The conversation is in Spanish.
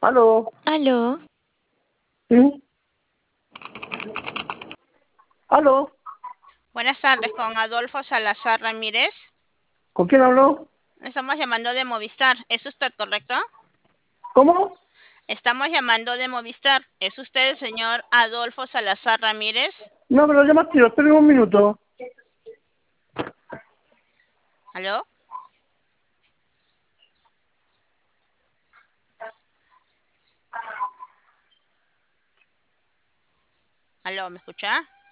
Aló, Aló, ¿sí? Aló, Buenas tardes, con Adolfo Salazar Ramírez. ¿con quién habló? Estamos llamando de Movistar. ¿Es usted correcto? ¿Cómo? Estamos llamando de Movistar. ¿Es usted el señor Adolfo Salazar Ramírez? No, me lo llamaste yo, esperen un minuto. ¿Aló? ¿Aló? ¿Me escucha?